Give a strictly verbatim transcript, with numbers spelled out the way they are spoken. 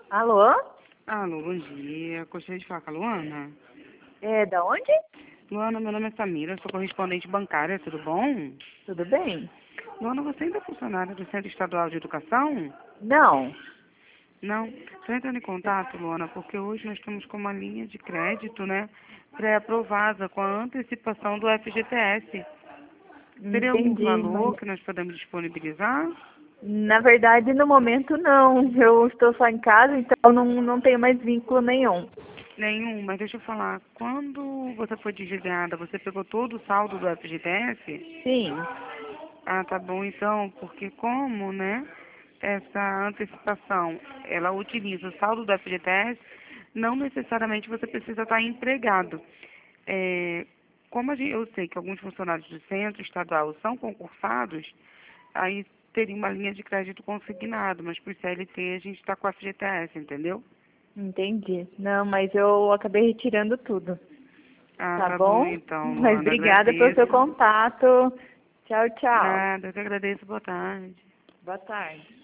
Alô? Alô, bom dia. Gostaria de falar com a Luana. É, da onde? Luana, meu nome é Samira, sou correspondente bancária, tudo bom? Tudo bem? Luana, você ainda é funcionária do Centro Estadual de Educação? Não. Não. Estou entrando em contato, Luana, porque hoje nós estamos com uma linha de crédito, né, pré-aprovada com a antecipação do F G T S. Teria algum Entendi, valor mas que nós podemos disponibilizar? na verdade no momento não. Eu estou só em casa, então não, não tenho mais vínculo nenhum. Nenhum, mas deixa eu falar, quando você foi desligada, você pegou todo o saldo do F G T S? Sim, Ah, tá bom então, porque como, né, essa antecipação, ela utiliza o saldo do F G T S, não necessariamente você precisa estar empregado. É, como a gente, eu sei que alguns funcionários do centro estadual são concursados, aí teria uma linha de crédito consignado, mas por C L T a gente está com o F G T S, entendeu? entendi. Não, mas eu acabei retirando tudo. Ah, Tá tá bom bom? então, Mas Luana, obrigada pelo seu agradeço. contato. Tchau, tchau. Nada, eu que agradeço, boa tarde. Boa tarde.